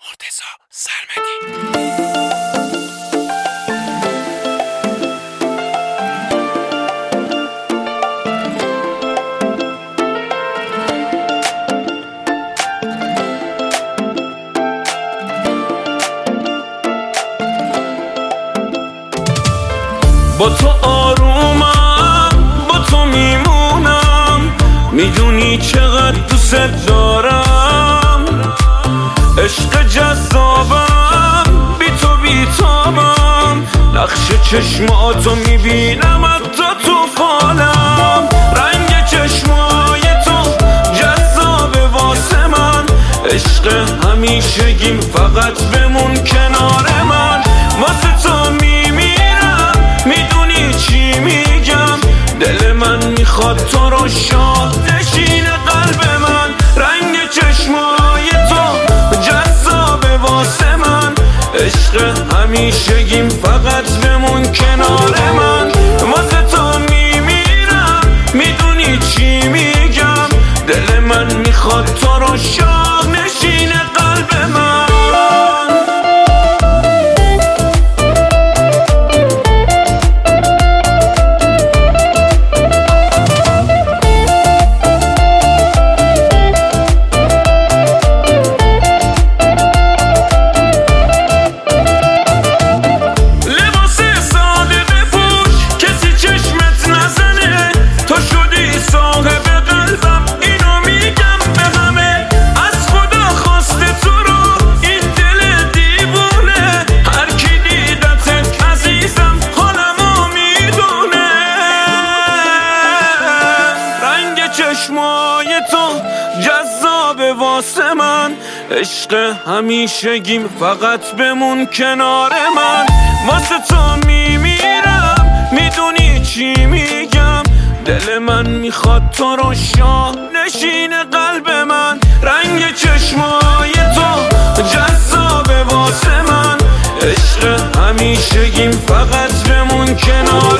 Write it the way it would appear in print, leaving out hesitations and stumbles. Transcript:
مرتضی سرمدی. با تو آرومم، با تو میمونم، میدونی چقدر دوست دارم. عشق جذابم، بی تو بیتابم، نقش چشماتو میبینم حتی تو فالم. رنگ چشمای تو جذابه واسه من، عشق همیشگیم فقط بمون کنار من. واسه تو میمیرم، میدونی چی میگم، دل من میخواد تو رو شاد نشین قلب من. رنگ چشمای تو جذابه واسه من، عشق همیشگیم فقط بمون کنار من. واسه تو میمیرم، میدونی چی میگم، دل من میخواد تو رو شاد نشین قلب من. چشمای تو جذابه واسه من، عشق همیشگیم فقط بمون کنار من. واسه تو میمیرم، میدونی چی میگم، دل من میخواد تو رو شاه نشین قلب من. رنگ چشمای تو جذابه واسه من، عشق همیشگیم فقط بمون کنار